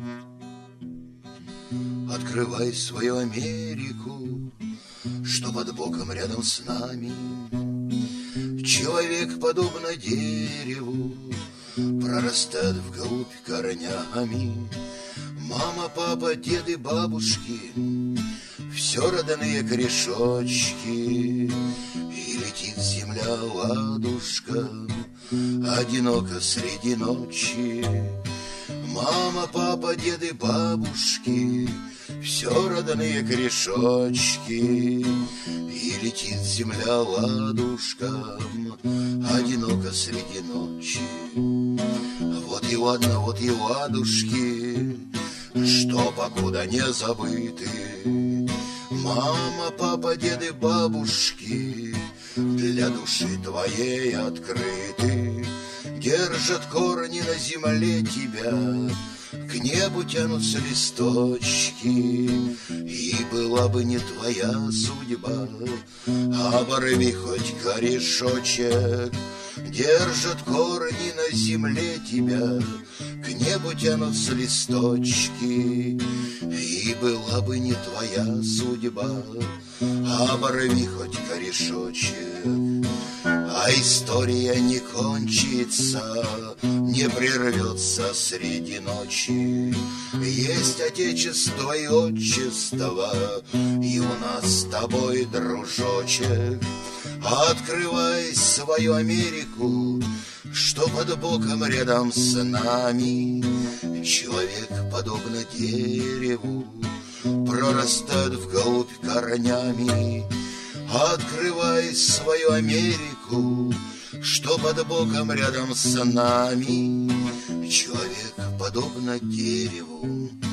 Открывай свою Америку, что под боком рядом с нами. Человек, подобно дереву, прорастает вглубь корнями. Мама, папа, деды, бабушки, все родные корешочки. И летит земля ладушка, одиноко среди ночи. Мама, папа, деды, бабушки, все родные корешочки. И летит земля ладушкам, одиноко среди ночи. Вот и ладно, вот и ладушки, что покуда не забыты. Мама, папа, деды, бабушки для души твоей открыты. Держат корни на земле тебя, к небу тянутся листочки. И была бы не твоя судьба, оборви хоть корешочек. Держат корни на земле тебя, к небу тянутся листочки. И была бы не твоя судьба, оборви хоть корешочек. А история не кончится, не прервется среди ночи. Есть отечество и отчество, и у нас с тобой, дружочек. Открывай свою Америку, что под боком рядом с нами. Человек, подобно дереву, прорастает вглубь корнями. Открывай свою Америку, что под боком рядом с нами. Человек, подобно дереву,